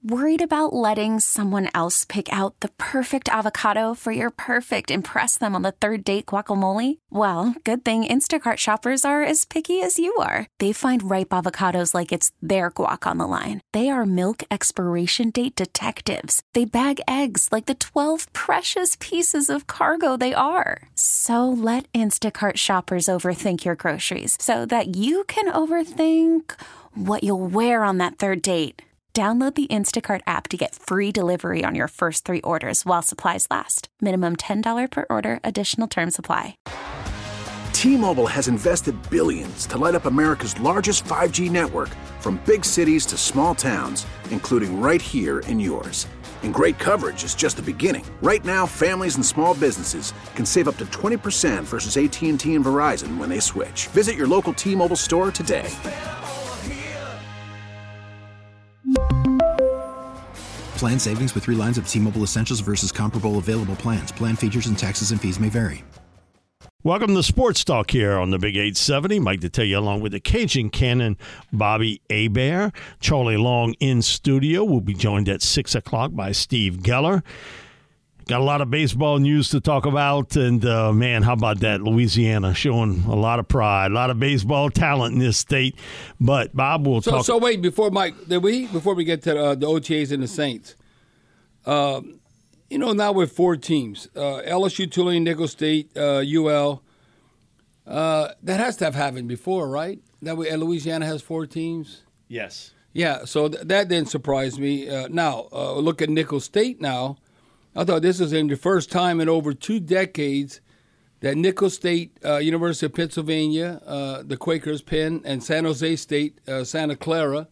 Worried about letting someone else pick out the perfect avocado for your perfect impress them on the third date guacamole? Well, good thing Instacart shoppers are as picky as you are. They find ripe avocados like it's their guac on the line. They are milk expiration date detectives. They bag eggs like the 12 precious pieces of cargo they are. So let Instacart shoppers overthink your groceries so that you can overthink what you'll wear on that third date. Download the Instacart app to get free delivery on your first 3 orders while supplies last. Minimum $10 per order. Additional terms apply. T-Mobile has invested billions to light up America's largest 5G network, from big cities to small towns, including right here in yours. And great coverage is just the beginning. Right now, families and small businesses can save up to 20% versus AT&T and Verizon when they switch. Visit your local T-Mobile store today. Plan savings with 3 lines of T-Mobile Essentials versus comparable available plans. Plan features and taxes and fees may vary. Welcome to Sports Talk here on the Big 870. Mike to tell you along with the Cajun Cannon, Bobby Hebert. Charlie Long in studio. We'll be joined at 6 o'clock by Steve Geller. Got a lot of baseball news to talk about, and man, how about that? Louisiana showing a lot of pride, a lot of baseball talent in this state. But Bob will talk. So wait, before we get to the OTAs and the Saints, now we're 4 teams: LSU, Tulane, Nicholls State, UL. That has to have happened before, right? Louisiana has 4 teams. Yes. Yeah. So that didn't surprise me. Now look at Nicholls State now. I thought this was the first time in over 2 decades that Nicholls State, University of Pennsylvania, the Quakers, Penn, and San Jose State, Santa Clara.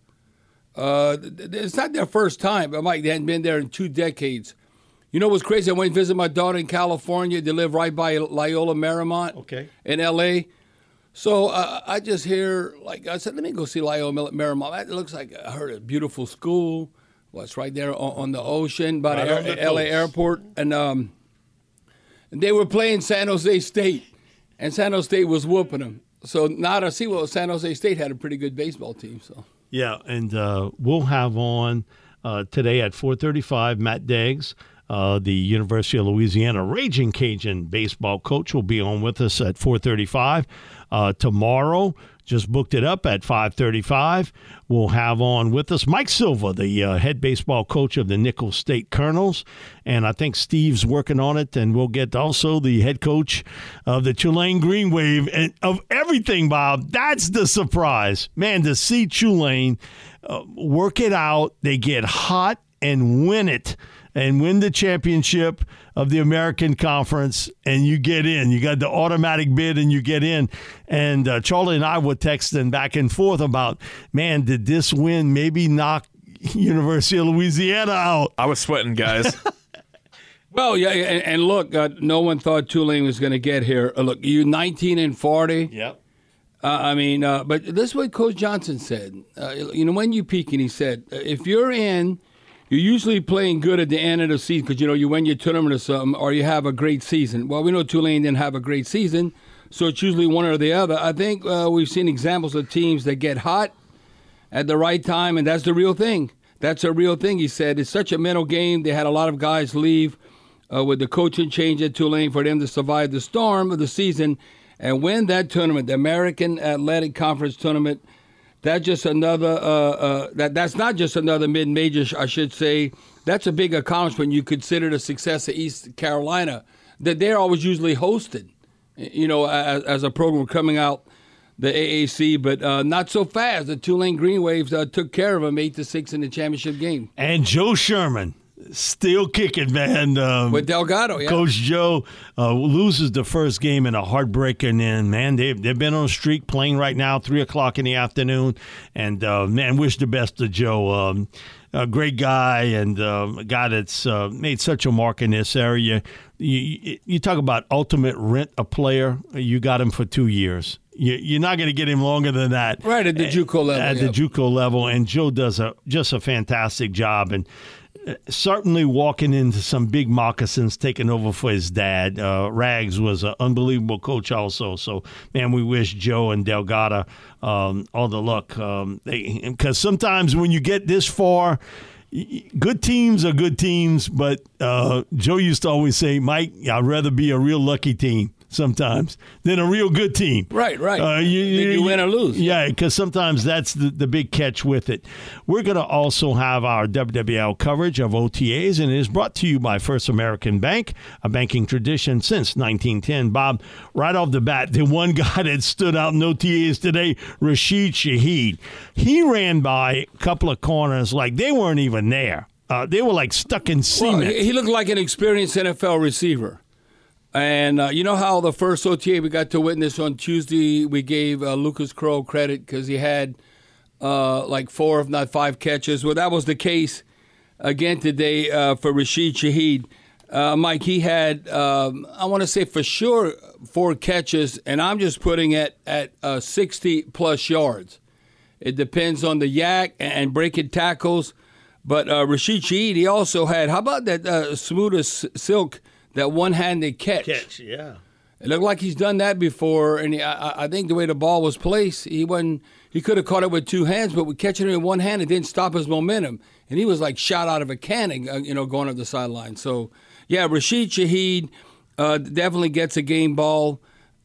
It's not their first time, but Mike, they hadn't been there in 2 decades. You know what's crazy? I went to visit my daughter in California. They live right by Loyola Marymount in L.A. So I just hear, I said, let me go see Loyola Marymount. It looks like I heard a beautiful school. Well, it's right there on the ocean by the L.A. airport. And they were playing San Jose State, and San Jose State was whooping them. So now to see, San Jose State had a pretty good baseball team. So yeah, and we'll have on today at 4:35 Matt Deggs, the University of Louisiana Raging Cajun baseball coach, will be on with us at 4:35. Tomorrow, just booked it up at 5:35. We'll have on with us Mike Silva, the head baseball coach of the Nicholls State Colonels. And I think Steve's working on it. And we'll get also the head coach of the Tulane Green Wave. And of everything, Bob, that's the surprise. Man, to see Tulane work it out, they get hot and win it. And win the championship of the American Conference, and you get in. You got the automatic bid, and you get in. And Charlie and I were texting back and forth about, man, did this win maybe knock University of Louisiana out? I was sweating, guys. Well, yeah, and look, no one thought Tulane was going to get here. Look, you 19-40. Yep. But this is what Coach Johnson said. When you peak, and he said, if you're in, you're usually playing good at the end of the season because, you win your tournament or something, or you have a great season. Well, we know Tulane didn't have a great season, so it's usually one or the other. I think we've seen examples of teams that get hot at the right time, and that's the real thing. That's a real thing, he said. It's such a mental game. They had a lot of guys leave with the coaching change at Tulane for them to survive the storm of the season and win that tournament, the American Athletic Conference tournament. That's just another. That's not just another mid-major, I should say. That's a big accomplishment. You consider the success of East Carolina, that they're always usually hosted, as a program coming out the AAC, but not so fast. The Tulane Green Waves took care of them 8-6 in the championship game. And Joe Sherman. Still kicking, man. With Delgado, yeah. Coach Joe loses the first game in a heartbreaker, and then, man, they've been on a streak playing right now, 3 o'clock in the afternoon. And, man, wish the best to Joe. A great guy and a guy that's made such a mark in this area. You talk about ultimate rent a player. You got him for 2 years. You're not going to get him longer than that. Right, at the JUCO level. At the JUCO level. And Joe does just a fantastic job. And certainly walking into some big moccasins, taking over for his dad. Rags was an unbelievable coach also. So, man, we wish Joe and Delgado all the luck. Because sometimes when you get this far, good teams are good teams, but Joe used to always say, Mike, I'd rather be a real lucky team sometimes than a real good team. Right. You win or lose. Yeah, because sometimes that's the big catch with it. We're going to also have our WWL coverage of OTAs, and it is brought to you by First American Bank, a banking tradition since 1910. Bob, right off the bat, the one guy that stood out in OTAs today, Rashid Shaheed. He ran by a couple of corners like they weren't even there. They were like stuck in cement. Well, he looked like an experienced NFL receiver. And you know how the first OTA we got to witness on Tuesday, we gave Lucas Crow credit because he had like 4, if not 5 catches. Well, that was the case again today for Rashid Shaheed. Mike, he had, I want to say for sure, 4 catches, and I'm just putting it at 60-plus yards. It depends on the yak and breaking tackles. But Rashid Shaheed, he also had, how about that smooth as silk, that one-handed catch. Yeah. It looked like he's done that before, and I think the way the ball was placed, he could have caught it with 2 hands, but with catching it in one hand, it didn't stop his momentum. And he was like shot out of a cannon, going up the sideline. So, yeah, Rashid Shaheed definitely gets a game ball.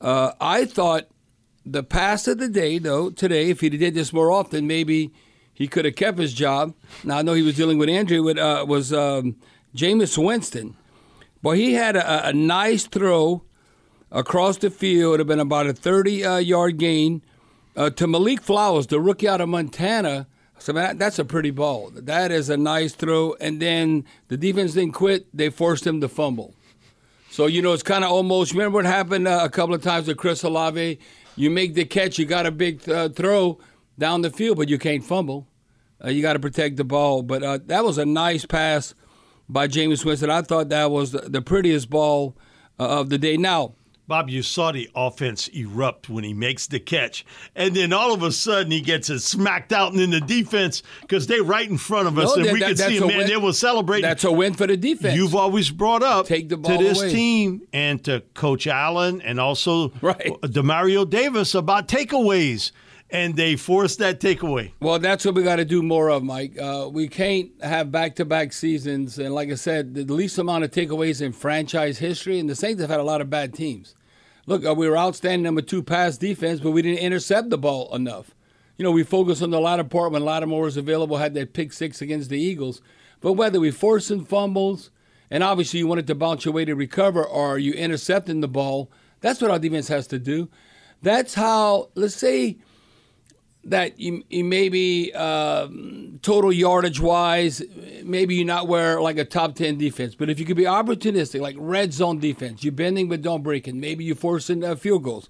I thought the pass of the day, though, today, if he did this more often, maybe he could have kept his job. Now, I know he was dealing with injury, was Jameis Winston. Well, he had a nice throw across the field. It would have been about a 30-yard gain to Malik Flowers, the rookie out of Montana. So that's a pretty ball. That is a nice throw. And then the defense didn't quit. They forced him to fumble. So, it's kind of almost, remember what happened a couple of times with Chris Olave? You make the catch, you got a big throw down the field, but you can't fumble. You got to protect the ball. But that was a nice pass by Jameis Winston. I thought that was the prettiest ball of the day. Now, Bob, you saw the offense erupt when he makes the catch. And then all of a sudden he gets it smacked out, and then the defense, because they're right in front of us, and we can see them, man, they were celebrating. That's a win for the defense. You've always brought up Take the ball to this away. team and to Coach Allen and also Demario Davis about takeaways. And they forced that takeaway. Well, that's what we got to do more of, Mike. We can't have back-to-back seasons. And like I said, the least amount of takeaways in franchise history. And the Saints have had a lot of bad teams. Look, we were outstanding number 2 pass defense, but we didn't intercept the ball enough. We focused on the latter part when Lattimore was available, had that pick 6 against the Eagles. But whether we forcing fumbles, and obviously you wanted to bounce your way to recover, or you intercepting the ball, that's what our defense has to do. That's how, let's say, that you maybe total yardage-wise, maybe you're not where like a top 10 defense. But if you could be opportunistic, like red zone defense, you're bending but don't break it. Maybe you're forcing field goals.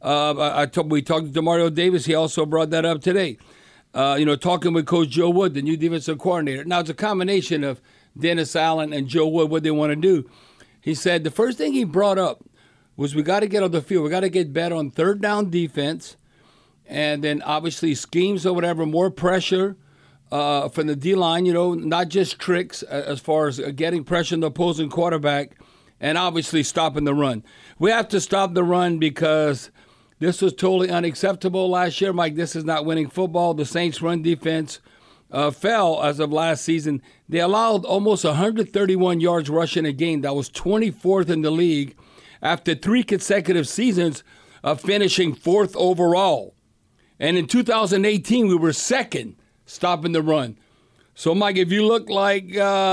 We talked to Demario Davis. He also brought that up today. Talking with Coach Joe Wood, the new defensive coordinator. Now, it's a combination of Dennis Allen and Joe Wood, what they want to do. He said the first thing he brought up was we got to get on the field. We got to get better on third down defense. And then obviously schemes or whatever, more pressure from the D-line, not just tricks as far as getting pressure on the opposing quarterback, and obviously stopping the run. We have to stop the run because this was totally unacceptable last year, Mike. This is not winning football. The Saints' run defense fell as of last season. They allowed almost 131 yards rushing a game. That was 24th in the league after 3 consecutive seasons of finishing 4th overall. And in 2018, we were 2nd stopping the run. So, Mike, if you look like,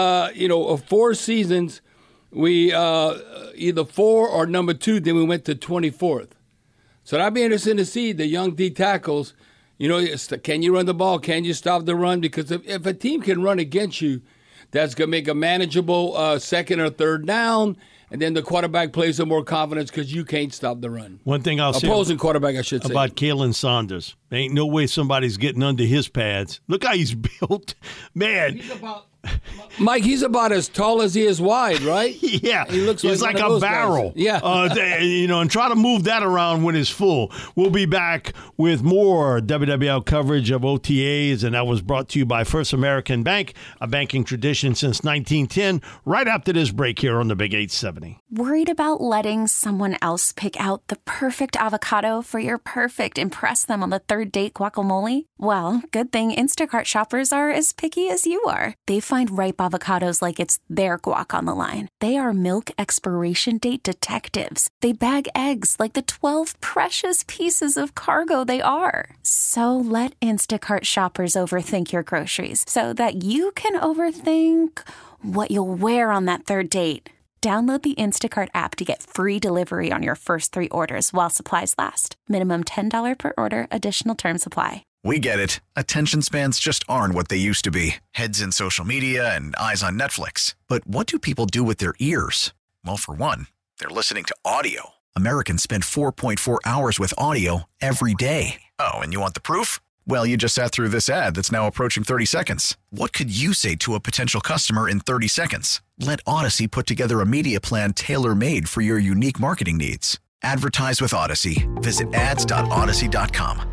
4 seasons, we either 4 or number 2, then we went to 24th. So that'd be interesting to see the young D tackles. Can you run the ball? Can you stop the run? Because if a team can run against you, that's going to make a manageable second or third down. And then the quarterback plays with more confidence because you can't stop the run. One thing I'll say opposing quarterback, I should say, about Kalen Saunders. There ain't no way somebody's getting under his pads. Look how he's built. Man. Mike, he's about as tall as he is wide, right? Yeah, he looks he's like a barrel. Guys. Yeah, and try to move that around when it's full. We'll be back with more WWL coverage of OTAs, and that was brought to you by First American Bank, a banking tradition since 1910. Right after this break here on the Big 870. Worried about letting someone else pick out the perfect avocado for your perfect impress them on the third date guacamole? Well, good thing Instacart shoppers are as picky as you are. They find ripe avocados like it's their guac on the line. They are milk expiration date detectives. They bag eggs like the 12 precious pieces of cargo they are. So let Instacart shoppers overthink your groceries so that you can overthink what you'll wear on that third date. Download the Instacart app to get free delivery on your first 3 orders while supplies last. Minimum $10 per order. Additional terms apply. We get it. Attention spans just aren't what they used to be. Heads in social media and eyes on Netflix. But what do people do with their ears? Well, for one, they're listening to audio. Americans spend 4.4 hours with audio every day. Oh, and you want the proof? Well, you just sat through this ad that's now approaching 30 seconds. What could you say to a potential customer in 30 seconds? Let Odyssey put together a media plan tailor-made for your unique marketing needs. Advertise with Odyssey. Visit ads.odyssey.com.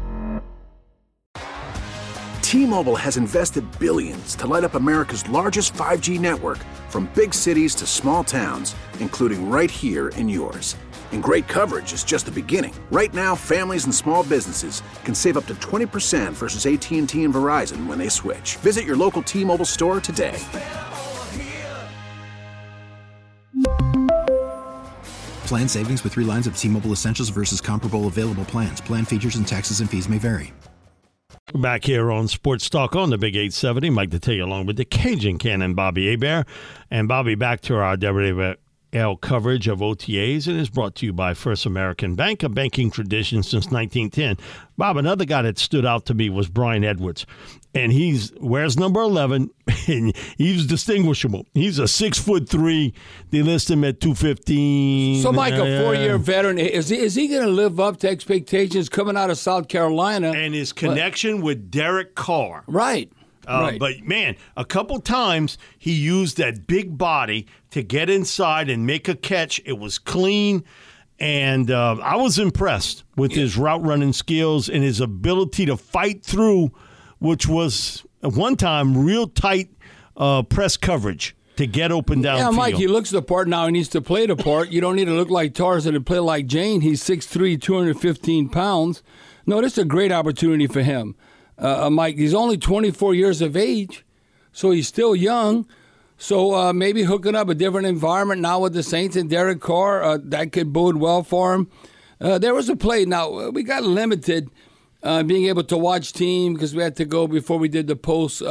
T-Mobile has invested billions to light up America's largest 5G network, from big cities to small towns, including right here in yours. And great coverage is just the beginning. Right now, families and small businesses can save up to 20% versus AT&T and Verizon when they switch. Visit your local T-Mobile store today. Plan savings with 3 lines of T-Mobile Essentials versus comparable available plans. Plan features and taxes and fees may vary. Back here on Sports Talk on the Big 870. Mike to take you along with the Cajun Cannon, Bobby Hebert. And Bobby, back to our WWL coverage of OTAs, and is brought to you by First American Bank, a banking tradition since 1910. Bob, another guy that stood out to me was Brian Edwards. And wears number 11, and he's distinguishable. He's a 6'3". They list him at 215. So, Mike, a 4-year veteran, is he going to live up to expectations coming out of South Carolina? And his connection with Derek Carr. Right. Right. But, man, a couple times he used that big body to get inside and make a catch. It was clean. And I was impressed with his route running skills and his ability to fight through, which was at one time real tight press coverage to get open downfield. Yeah, Mike, he looks the part now. He needs to play the part. You don't need to look like Tarzan and play like Jane. He's 6'3", 215 pounds. No, this is a great opportunity for him. Mike, he's only 24 years of age, so he's still young. So maybe hooking up a different environment now with the Saints and Derek Carr, that could bode well for him. There was a play. Now, we got limited being able to watch team because we had to go before we did the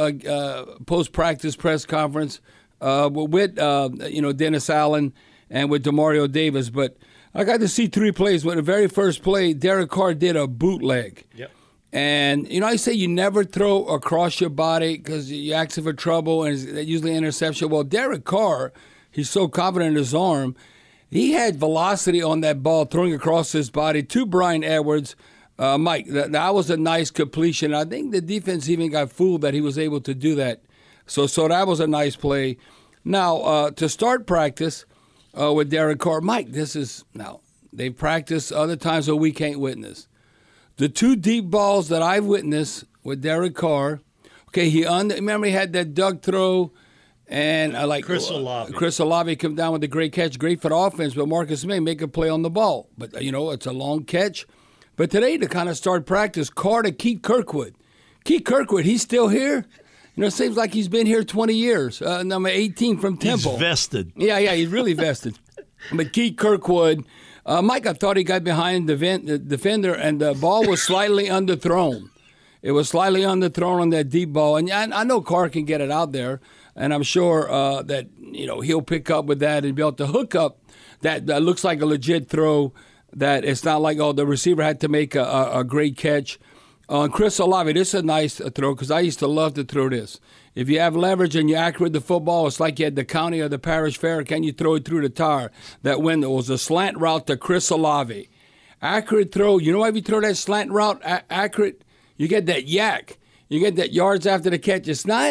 post-practice press conference with Dennis Allen and with DeMario Davis. But I got to see 3 plays. When the very first play, Derek Carr did a bootleg. Yep. And, I say you never throw across your body because you ask for trouble, and it's usually interception. Well, Derek Carr, he's so confident in his arm. He had velocity on that ball throwing across his body to Brian Edwards. Mike, that was a nice completion. I think the defense even got fooled that he was able to do that. So that was a nice play. Now, to start practice with Derek Carr, Mike, they've practiced other times that we can't witness. The 2 deep balls that I've witnessed with Derek Carr, okay, remember he had that duck throw, and Chris Olave. Chris Olave come down with a great catch, great for the offense, but Marcus May make a play on the ball. But, it's a long catch. But today, to kind of start practice, Carr to Keith Kirkwood. Keith Kirkwood, he's still here. It seems like he's been here 20 years. Number 18 from Temple. He's vested. Yeah, he's really vested. But Keith Kirkwood, Mike, I thought he got behind the defender, and the ball was slightly underthrown. It was slightly underthrown on that deep ball. And I know Carr can get it out there, and I'm sure that he'll pick up with that and be able to hook up that looks like a legit throw, that it's not like, the receiver had to make a great catch. Chris Olave, this is a nice throw because I used to love to throw this. If you have leverage and you're accurate with the football, it's like you had the county or the parish fair. Can you throw it through the tire? That window was a slant route to Chris Olave. Accurate throw. You know why if you throw that slant route accurate, you get that yak. You get that yards after the catch. It's not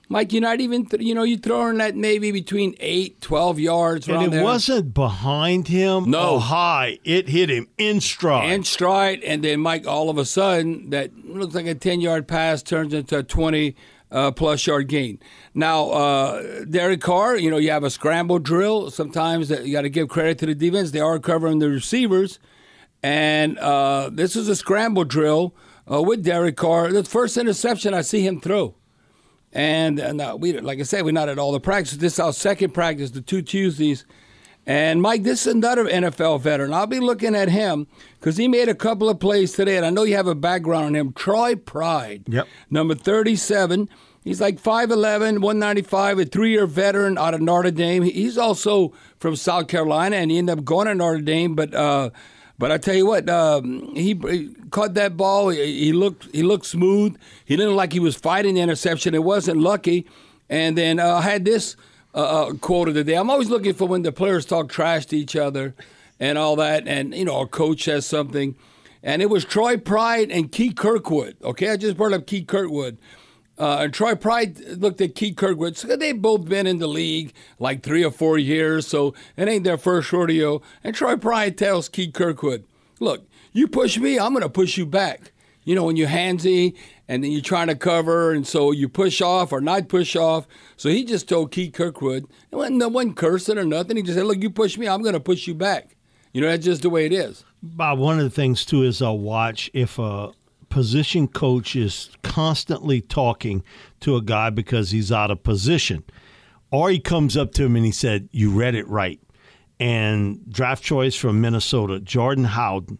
Mike, you're not even, you're throwing that maybe between 8, 12 yards around and it there. wasn't behind him or high. It hit him in stride. And then, Mike, all of a sudden, that looks like a 10-yard pass turns into a 20-plus yard gain. Now, Derek Carr, you have a scramble drill. Sometimes you got to give credit to the defense. They are covering the receivers. And this is a scramble drill with Derek Carr. The first interception I see him throw. And like I said, we're not at all the practices. This is our second practice, the 2 Tuesdays. And, Mike, this is another NFL veteran. I'll be looking at him because he made a couple of plays today, and I know you have a background on him. Troy Pride, number 37. He's like 5'11", 195, a 3-year veteran out of Notre Dame. He's also from South Carolina, and he ended up going to Notre Dame. But I tell you what, he caught that ball. He looked smooth. He didn't look like he was fighting the interception. It wasn't lucky. And then I had this quote of the day. I'm always looking for when the players talk trash to each other and all that. And, a coach says something. And it was Troy Pride and Keith Kirkwood. Okay, I just brought up Keith Kirkwood. And Troy Pride looked at Keith Kirkwood. So they've both been in the league like 3 or 4 years, so it ain't their first rodeo. And Troy Pride tells Keith Kirkwood, look, you push me, I'm going to push you back. When you're handsy and then you're trying to cover, and so you push off or not push off. So he just told Keith Kirkwood, it wasn't cursing or nothing. He just said, look, you push me, I'm going to push you back. That's just the way it is. Bob, one of the things, too, is I'll watch if a position coach is constantly talking to a guy because he's out of position, or he comes up to him and he said, you read it right. And draft choice from Minnesota, Jordan Howden,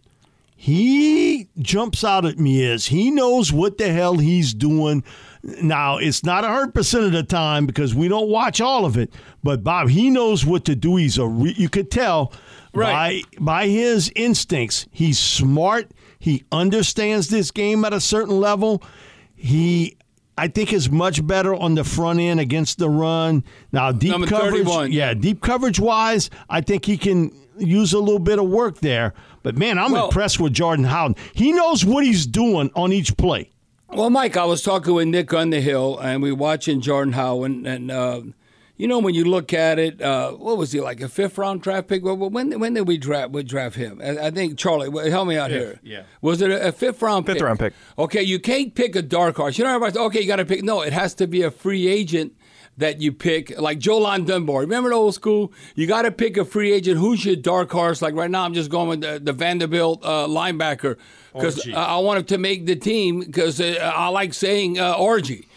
he jumps out at me as he knows what the hell he's doing. Now, it's not 100% of the time because we don't watch all of it, but Bob, he knows what to do. You could tell by his instincts. He's smart. He understands this game at a certain level. I think, is much better on the front end against the run. Now, deep Number coverage, 31. Deep coverage-wise, I think he can use a little bit of work there. But, man, I'm impressed with Jordan Howden. He knows what he's doing on each play. Well, Mike, I was talking with Nick Underhill, and we were watching Jordan Howden, and when you look at it, what was he, like a 5th-round draft pick? Well, when did we draft him? I think, Charlie, help me out here. Yeah. Was it a 5th-round pick? 5th-round pick. Okay, you can't pick a dark horse. Everybody says, okay, you got to pick. No, it has to be a free agent that you pick, like Jolon Dunbar. Remember the old school? You got to pick a free agent. Who's your dark horse? Like right now, I'm just going with the Vanderbilt linebacker because I want him to make the team because I like saying Orgy.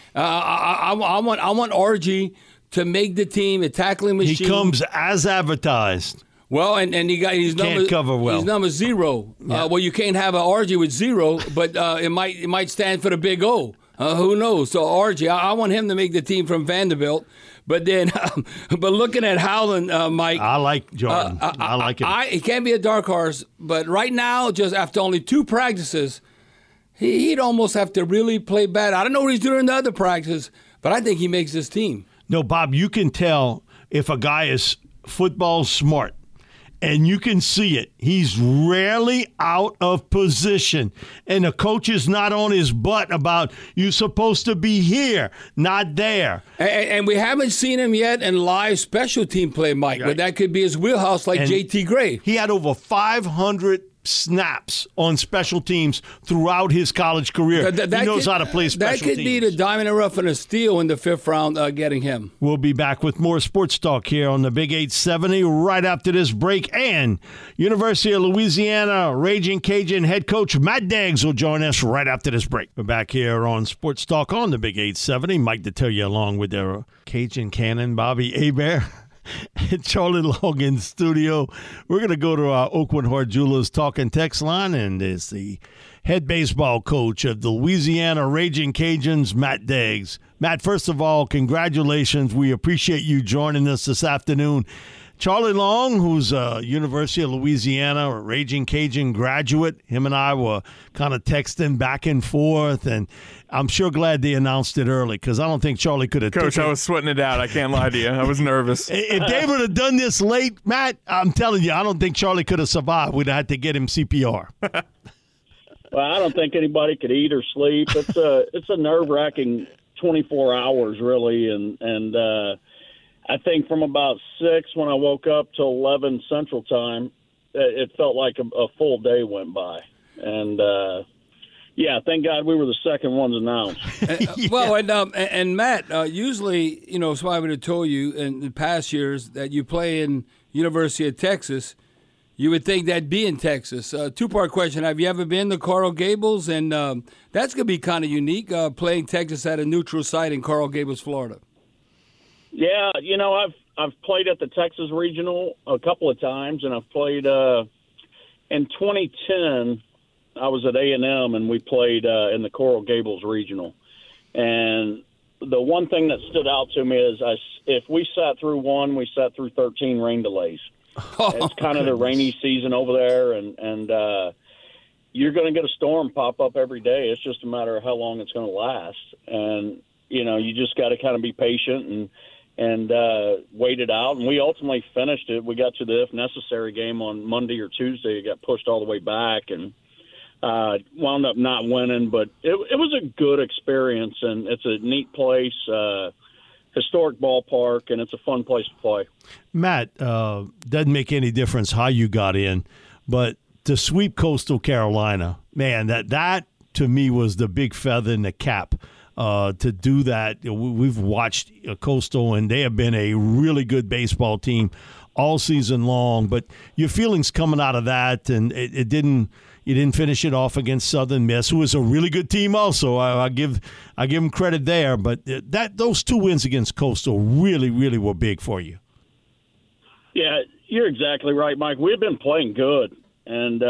I want Orgy to make the team, a tackling machine. He comes as advertised. Well, and he's cover well. He's number 0. Yeah. Well, you can't have an RG with 0, but it might stand for the big O. Who knows? So RG, I want him to make the team from Vanderbilt. But then, but looking at Howland, Mike, I like Jordan. I like him. It can't be a dark horse, but right now, just after only 2 practices, he'd almost have to really play bad. I don't know what he's doing in the other practices, but I think he makes his team. No, Bob, you can tell if a guy is football smart, and you can see it. He's rarely out of position, and the coach is not on his butt about you're supposed to be here, not there. And we haven't seen him yet in live special team play, Mike, but that could be his wheelhouse like J.T. Gray. He had over 500 snaps on special teams throughout his college career. He knows how to play special teams. That could be the diamond in the rough and a steal in the 5th round getting him. We'll be back with more sports talk here on the Big 870 right after this break. And University of Louisiana Raging Cajun head coach Matt Deggs will join us right after this break. We're back here on Sports Talk on the Big 870. Mike Detillier along with their Cajun Cannon, Bobby Hebert. And Charlie Long in studio. We're going to go to our Oakwood Hart Jewelers talk and text line, and it's the head baseball coach of the Louisiana Raging Cajuns, Matt Deggs. Matt, first of all, congratulations. We appreciate you joining us this afternoon. Charlie Long, who's a University of Louisiana Raging Cajun graduate, him and I were kind of texting back and forth, and I'm sure glad they announced it early because I don't think Charlie could have. Coach, I was sweating it out. I can't lie to you. I was nervous. If they would have done this late, Matt, I'm telling you, I don't think Charlie could have survived. We'd have had to get him CPR. Well, I don't think anybody could eat or sleep. It's a nerve-wracking 24 hours really, and I think from about 6 when I woke up till 11 Central Time, it felt like a full day went by, and yeah, thank God we were the second ones announced. Well, and Matt, usually, so I would have told you in the past years that you play in University of Texas, you would think that'd be in Texas. Two-part question: have you ever been to Coral Gables? And that's going to be kind of unique, playing Texas at a neutral site in Coral Gables, Florida. Yeah, I've played at the Texas Regional a couple of times, and I've played in 2010. I was at A&M, and we played in the Coral Gables Regional. And the one thing that stood out to me is if we sat through one, we sat through 13 rain delays. It's kind of the rainy season over there, and you're going to get a storm pop up every day. It's just a matter of how long it's going to last. And, you just got to kind of be patient and wait it out. And we ultimately finished it. We got to the if necessary game on Monday or Tuesday. It got pushed all the way back and wound up not winning. But it was a good experience, and it's a neat place, historic ballpark, and it's a fun place to play. Matt, doesn't make any difference how you got in, but to sweep Coastal Carolina, man, that to me was the big feather in the cap. To do that, we've watched Coastal, and they have been a really good baseball team all season long. But your feelings coming out of that, and you didn't finish it off against Southern Miss, who was a really good team. Also, I give them credit there. But those 2 wins against Coastal really, really were big for you. Yeah, you're exactly right, Mike. We've been playing good, and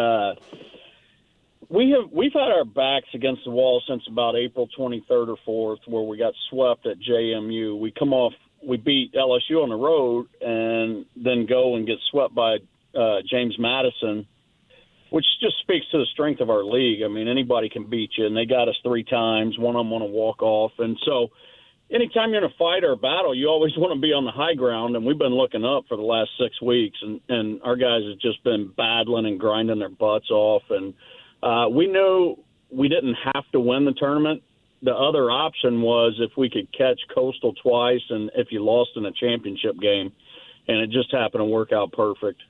we've had our backs against the wall since about April 23rd or 4th, where we got swept at JMU. We beat LSU on the road, and then go and get swept by James Madison, which just speaks to the strength of our league. I mean, anybody can beat you, and they got us 3 times. One of them on a walk-off. And so anytime you're in a fight or a battle, you always want to be on the high ground, and we've been looking up for the last 6 weeks, and our guys have just been battling and grinding their butts off. And we knew we didn't have to win the tournament. The other option was if we could catch Coastal twice and if you lost in a championship game, and it just happened to work out perfect.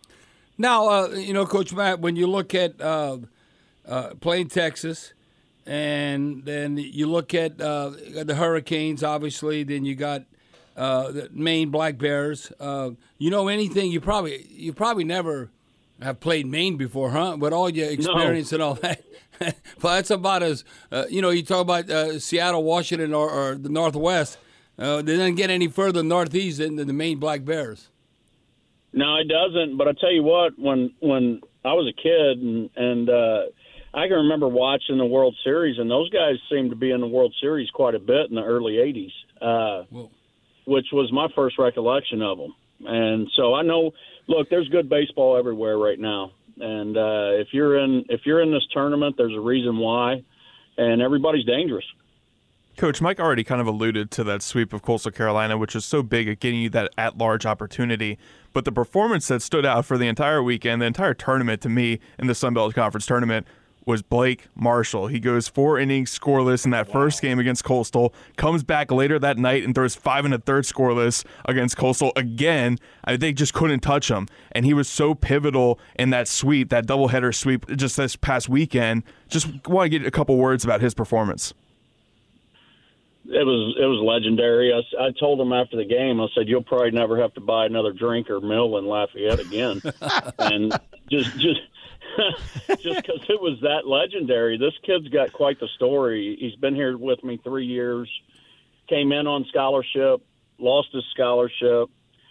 Now, Coach Matt, when you look at playing Texas, and then you look at the Hurricanes, obviously, then you got the Maine Black Bears. Anything? You probably never have played Maine before, huh? With all your experience and all that. But that's about as you talk about Seattle, Washington, or the Northwest. They didn't get any further northeast than the Maine Black Bears. No, it doesn't. But I tell you what, when I was a kid, and I can remember watching the World Series, and those guys seemed to be in the World Series quite a bit in the early '80s, which was my first recollection of them. And so I know, look, there's good baseball everywhere right now, and if you're in this tournament, there's a reason why, and everybody's dangerous. Coach, Mike already kind of alluded to that sweep of Coastal Carolina, which is so big at getting you that at-large opportunity. But the performance that stood out for the entire weekend, the entire tournament to me in the Sun Belt Conference tournament, was Blake Marshall. He goes 4 innings scoreless in that first game against Coastal, comes back later that night and throws 5 1/3 scoreless against Coastal again. They just couldn't touch him. And he was so pivotal in that sweep, that doubleheader sweep just this past weekend. Just want to get a couple words about his performance. It was legendary. I told him after the game, I said, "You'll probably never have to buy another drink or meal in Lafayette again." And just because it was that legendary. This kid's got quite the story. He's been here with me 3 years, came in on scholarship, lost his scholarship.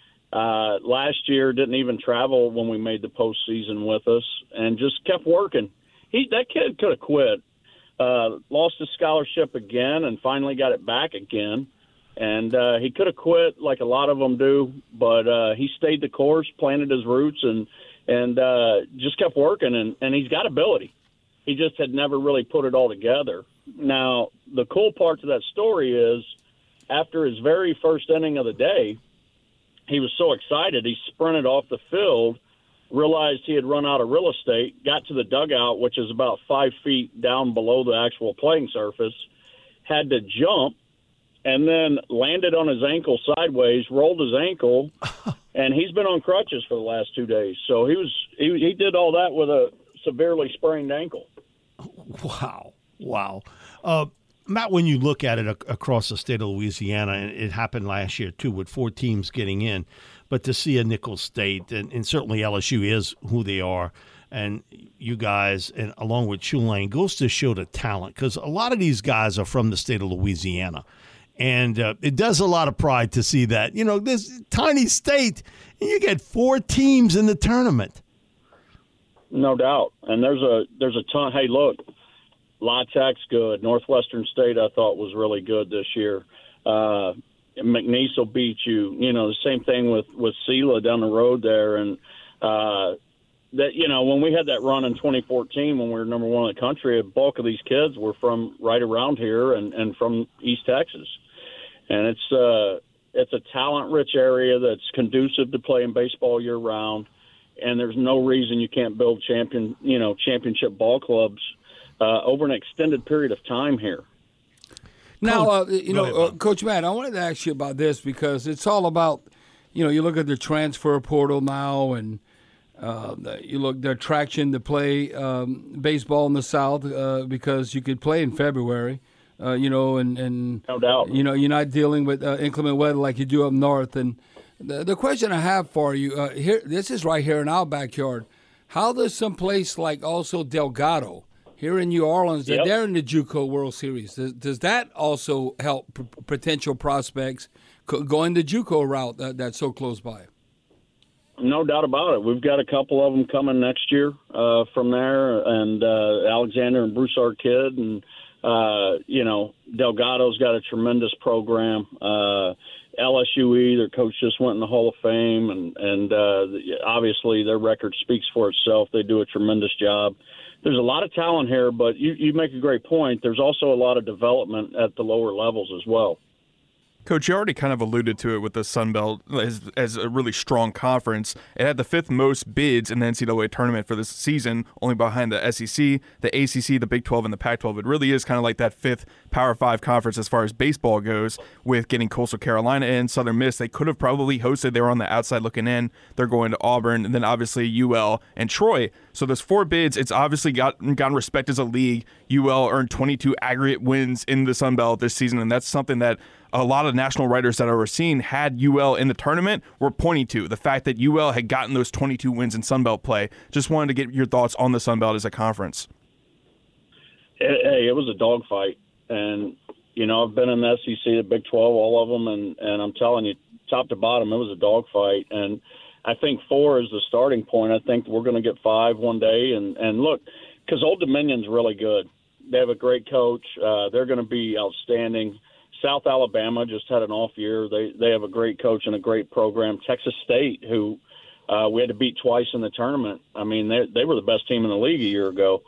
Last year, didn't even travel when we made the postseason with us, and just kept working. That kid could have quit. Lost his scholarship again and finally got it back again. And he could have quit like a lot of them do, but he stayed the course, planted his roots, and just kept working. And he's got ability. He just had never really put it all together. Now, the cool part to that story is after his very first inning of the day, he was so excited, he sprinted off the field, realized he had run out of real estate, got to the dugout, which is about 5 feet down below the actual playing surface, had to jump and then landed on his ankle sideways, rolled his ankle, and he's been on crutches for the last 2 days. So he did all that with a severely sprained ankle. Wow. Matt, when you look at it across the state of Louisiana, and it happened last year too with 4 teams getting in, but to see a Nicholls State, and certainly LSU is who they are, and you guys, and along with Tulane, goes to show the talent, because a lot of these guys are from the state of Louisiana. And it does a lot of pride to see that, this tiny state, and you get 4 teams in the tournament. No doubt. And there's a ton. Hey, look, La Tech's good. Northwestern State, I thought, was really good this year. McNeese will beat you. The same thing with Sela down the road there. And that, when we had that run in 2014, when we were number 1 in the country, a bulk of these kids were from right around here and from East Texas. And it's a talent-rich area that's conducive to playing baseball year-round, and there's no reason you can't build championship ball clubs over an extended period of time here. Now, Coach Matt, I wanted to ask you about this because it's all about, you look at the transfer portal now, and you look the attraction to play baseball in the South because you could play in February. And no doubt, you're not dealing with inclement weather like you do up north. And the question I have for you here, this is right here in our backyard. How does some place like also Delgado here in New Orleans, that they're in the JUCO World Series, does that also help potential prospects going the JUCO route that's so close by? No doubt about it. We've got a couple of them coming next year from there, and Alexander and Broussard Kidd, and Delgado's got a tremendous program. LSUE, their coach just went in the Hall of Fame, and obviously their record speaks for itself. They do a tremendous job. There's a lot of talent here, but you make a great point. There's also a lot of development at the lower levels as well. Coach, you already kind of alluded to it with the Sun Belt as a really strong conference. It had the 5th most bids in the NCAA tournament for this season, only behind the SEC, the ACC, the Big 12, and the Pac-12. It really is kind of like that 5th Power 5 conference as far as baseball goes, with getting Coastal Carolina in, Southern Miss. They could have probably hosted. They were on the outside looking in. They're going to Auburn, and then obviously UL and Troy. So there's 4 bids. It's obviously gotten respect as a league. UL earned 22 aggregate wins in the Sun Belt this season, and that's something that a lot of national writers that I were seeing had UL in the tournament were pointing to the fact that UL had gotten those 22 wins in Sun Belt play. Just wanted to get your thoughts on the Sun Belt as a conference. Hey, it was a dogfight, and I've been in the SEC, the Big 12, all of them, and I'm telling you, top to bottom, it was a dogfight. And I think 4 is the starting point. I think we're going to get 5 one day, and look, because Old Dominion's really good. They have a great coach. They're going to be outstanding. South Alabama just had an off year. They have a great coach and a great program. Texas State, who we had to beat twice in the tournament. I mean, they were the best team in the league a year ago.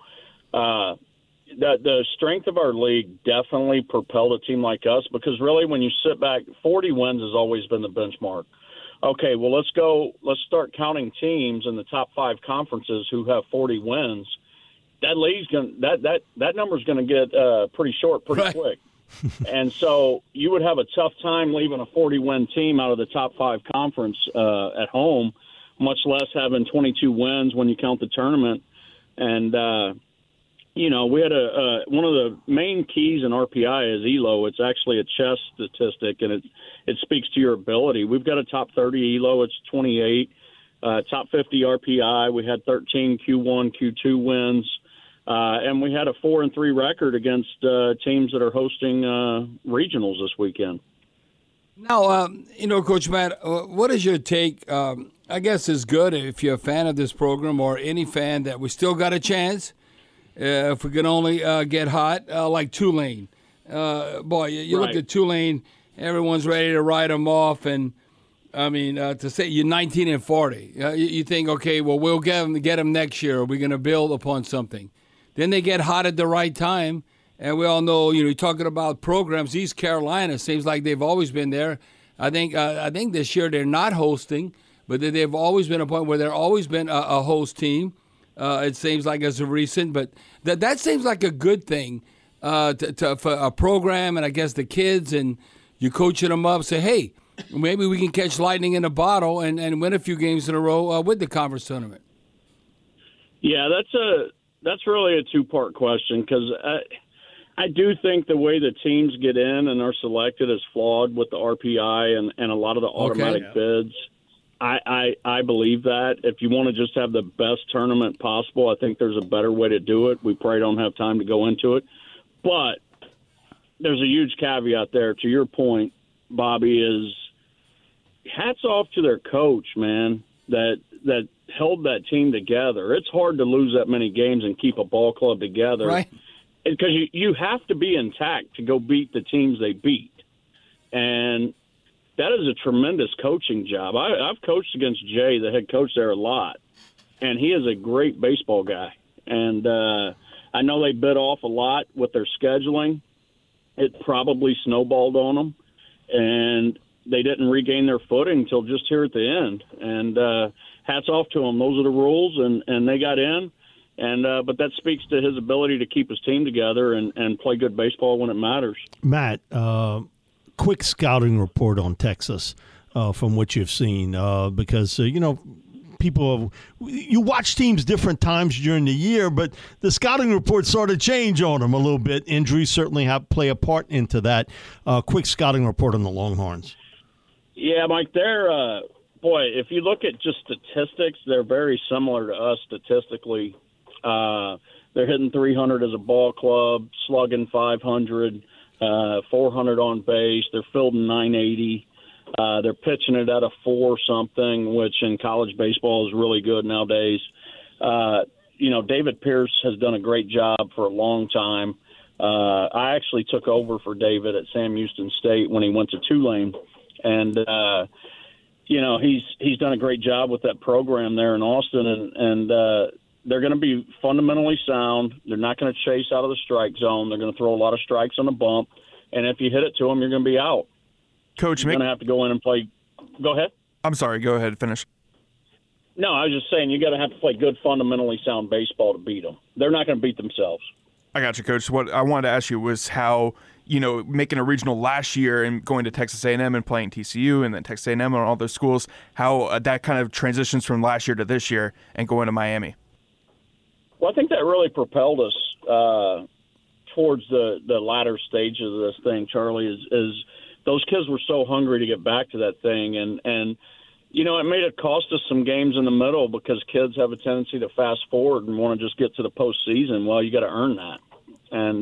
The strength of our league definitely propelled a team like us, because really when you sit back, 40 wins has always been the benchmark. Okay, well, let's start counting teams in the top 5 conferences who have 40 wins. That league's that number's going to get pretty short pretty quick. And so you would have a tough time leaving a 40-win team out of the top 5 conference at home, much less having 22 wins when you count the tournament. And, we had one of the main keys in RPI is ELO. It's actually a chess statistic, and it speaks to your ability. We've got a top 30 ELO. It's 28. Top 50 RPI. We had 13 Q1, Q2 wins. And we had a 4-3 record against teams that are hosting regionals this weekend. Now, Coach Matt, what is your take? I guess it's good if you're a fan of this program or any fan that we still got a chance. If we can only get hot, like Tulane. Boy, you look at Tulane, everyone's ready to write them off. And, I mean, to say you're 19 and 40, you think, okay, well, we'll get them next year. We're going to build upon something. Then they get hot at the right time, and we all know, you're talking about programs. East Carolina seems like they've always been there. I think this year they're not hosting, but they've always been a point where they've always been a host team. It seems like as of recent, but that seems like a good thing for a program, and I guess the kids, and You're coaching them up. Say, hey, maybe we can catch lightning in a bottle and win a few games in a row with the conference tournament. Yeah, that's really a two-part question because I do think the way the teams get in and are selected is flawed with the RPI and a lot of the automatic bids. I believe that. If you want to just have the best tournament possible, I think there's a better way to do it. We probably don't have time to go into it. But there's a huge caveat there. To your point, Bobby, is hats off to their coach, man, that held that team together. It's hard to lose that many games and keep a ball club together. Right. Because you have to be intact to go beat the teams they beat. And that is a tremendous coaching job. I've coached against Jay, the head coach there, a lot. And he is a great baseball guy. And I know they bit off a lot with their scheduling. It probably snowballed on them. And they didn't regain their footing until just here at the end. And hats off to them. Those are the rules, and they got in. And but that speaks to his ability to keep his team together and play good baseball when it matters. Matt, quick scouting report on Texas from what you've seen, because people you watch teams different times during the year, but the scouting reports sort of change on them a little bit. Injuries certainly play a part into that. Quick scouting report on the Longhorns. Yeah, Mike, they're if you look at just statistics, they're very similar to us statistically. They're hitting 300 as a ball club, slugging 500, 400 on base. They're fielding 980. They're pitching it at a 4-something, which in college baseball is really good nowadays. David Pierce has done a great job for a long time. I actually took over for David at Sam Houston State when he went to Tulane. And, he's done a great job with that program there in Austin. And they're going to be fundamentally sound. They're not going to chase out of the strike zone. They're going to throw a lot of strikes on the bump. And if you hit it to them, you're going to be out. Coach, you're going to have to go in and play. Go ahead. I'm sorry. Go ahead. Finish. No, I was just saying you got to have to play good, fundamentally sound baseball to beat them. They're not going to beat themselves. I got you, Coach. What I wanted to ask you was how, making a regional last year and going to Texas A&M and playing TCU and then Texas A&M and all those schools, how that kind of transitions from last year to this year and going to Miami. Well, I think that really propelled us towards the latter stages of this thing, Charlie, is those kids were so hungry to get back to that thing. And it made it cost us some games in the middle because kids have a tendency to fast forward and want to just get to the postseason. Well, you got to earn that. And,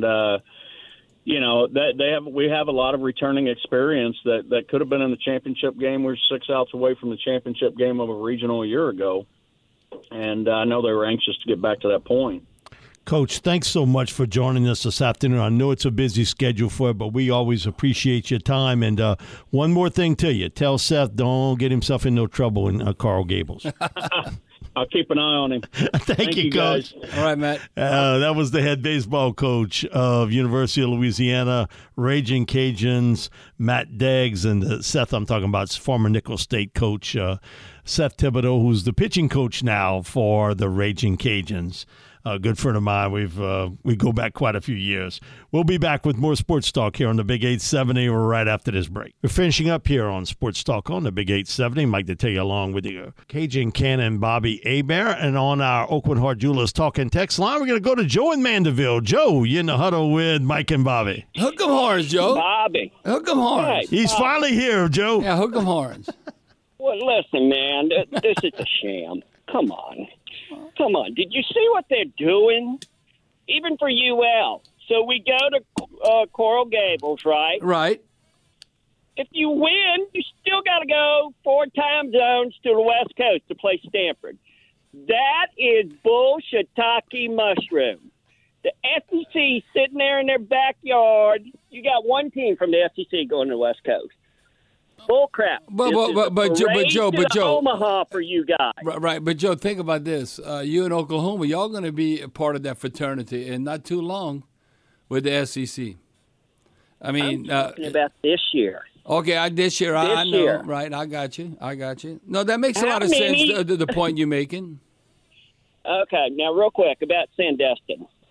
we have a lot of returning experience that could have been in the championship game. We're 6 outs away from the championship game of a regional a year ago. And I know they were anxious to get back to that point. Coach, thanks so much for joining us this afternoon. I know it's a busy schedule for it, but we always appreciate your time. And one more thing to you. Tell Seth don't get himself in no trouble in Coral Gables. I'll keep an eye on him. Thank you, Coach. Guys. All right, Matt. That was the head baseball coach of University of Louisiana, Raging Cajuns, Matt Deggs, and Seth I'm talking about is former Nicholls State coach Seth Thibodeau, who's the pitching coach now for the Raging Cajuns. A good friend of mine. We go back quite a few years. We'll be back with more Sports Talk here on the Big 870 right after this break. We're finishing up here on Sports Talk on the Big 870. Mike to tell you along with you, Cajun Cannon, Bobby Hebert, and on our Oakwood Heart Jewelers Talking Text line, we're going to go to Joe in Mandeville. Joe, you in the huddle with Mike and Bobby. Hook 'em horns, Joe. Bobby. Hook 'em horns. Hey, He's finally here, Joe. Yeah, hook 'em horns. Well, listen, man, this is a sham. Come on. Did you see what they're doing? Even for UL. So we go to Coral Gables, right? Right. If you win, you still got to go 4 time zones to the West Coast to play Stanford. That is bull shiitake mushroom. The SEC sitting there in their backyard. You got one team from the SEC going to the West Coast. Bull crap. But Joe, Omaha for you guys. Right, but Joe, think about this. You in Oklahoma, y'all going to be a part of that fraternity in not too long with the SEC. I mean, I'm talking about this year. Okay, this year, I know. Year. Right, I got you. No, that makes a lot of sense, the point you're making. Okay, now real quick about Sandestin.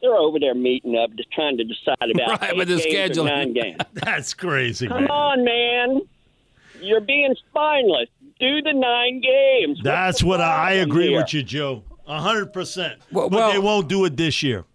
They're over there meeting up, just trying to decide about 8 but the games schedule. or 9 games. That's crazy, Come man. on, man. You're being spineless. Do the 9 games. That's what I agree with you, Joe. 100%. But they won't do it this year.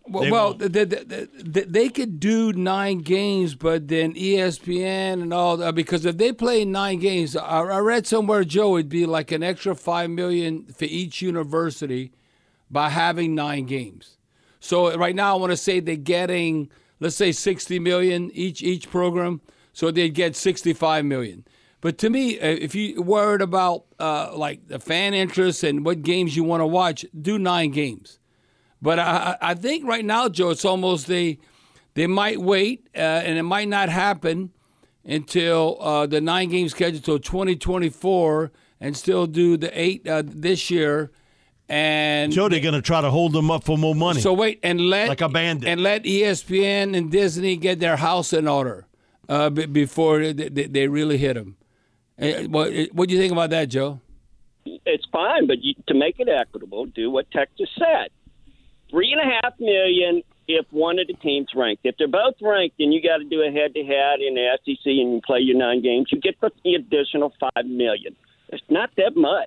They could do 9 games, but then ESPN and all that, because if they play 9 games, I read somewhere, Joe, it'd be like an extra $5 million for each university by having 9 games. So right now, I want to say they're getting, let's say, $60 million each program, so they'd get $65 million. But to me, if you're worried about like the fan interest and what games you want to watch, do 9 games. But I think right now, Joe, it's almost they might wait, and it might not happen until the 9-game schedule till 2024, and still do the 8 this year. And Joe, they're going to try to hold them up for more money. So wait and let like a bandit, and let ESPN and Disney get their house in order before they really hit them. What do you think about that, Joe? It's fine, but to make it equitable, do what Texas said. $3.5 million if one of the teams ranked. If they're both ranked, then you got to do a head-to-head in the SEC and you play your 9 games. You get the additional $5 million. It's not that much.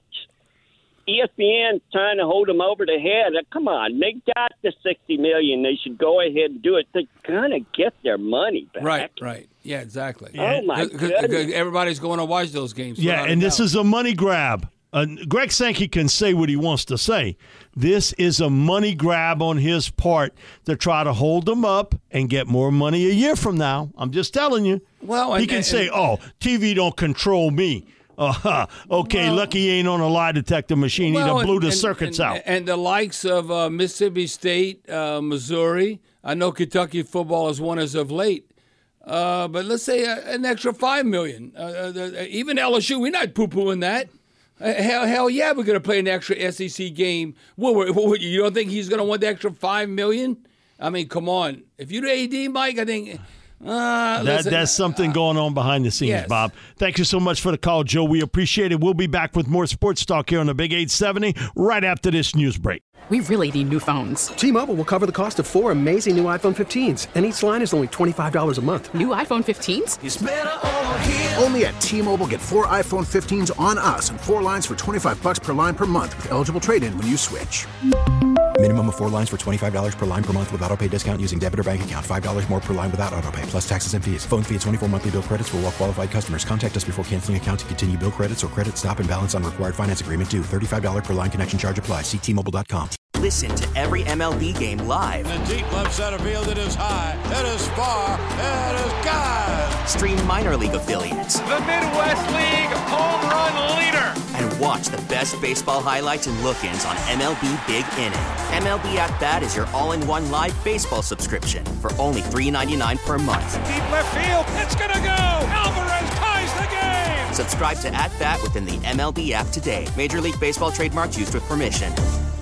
ESPN trying to hold them over the head. Come on, they got the $60 million. They should go ahead and do it. They're gonna get their money back. Right. Yeah, exactly. Oh my goodness. Everybody's going to watch those games. Yeah, and this is a money grab. Greg Sankey can say what he wants to say. This is a money grab on his part to try to hold them up and get more money a year from now. I'm just telling you. Well, he can say, "Oh, TV don't control me." Okay, lucky he ain't on a lie detector machine. He done blew the circuits out. And the likes of Mississippi State, Missouri. I know Kentucky football has won as of late. But let's say an extra $5 million. Even LSU, we're not poo-pooing that. Hell yeah, we're going to play an extra SEC game. You don't think he's going to want the extra $5 million? I mean, come on. If you're the AD, Mike, I think that's something going on behind the scenes, yes. Bob. Thank you so much for the call, Joe. We appreciate it. We'll be back with more sports talk here on the Big 870 right after this news break. We really need new phones. T-Mobile will cover the cost of 4 amazing new iPhone 15s, and each line is only $25 a month. New iPhone 15s? It's better over here. Only at T-Mobile, get 4 iPhone 15s on us and 4 lines for $25 per line per month with eligible trade-in when you switch. Minimum of 4 lines for $25 per line per month with autopay discount using debit or bank account. $5 more per line without autopay, plus taxes and fees. Phone fee at 24 monthly bill credits for well-qualified customers. Contact us before canceling account to continue bill credits or credit stop and balance on required finance agreement due. $35 per line connection charge applies. See T-Mobile.com. Listen to every MLB game live. In the deep left center field, it is high, it is far, it is gone. Stream minor league affiliates. The Midwest League home run leader. And watch the best baseball highlights and look-ins on MLB Big Inning. MLB At Bat is your all-in-one live baseball subscription for only $3.99 per month. Deep left field, it's gonna go. Alvarez ties the game. Subscribe to At Bat within the MLB app today. Major League Baseball trademarks used with permission.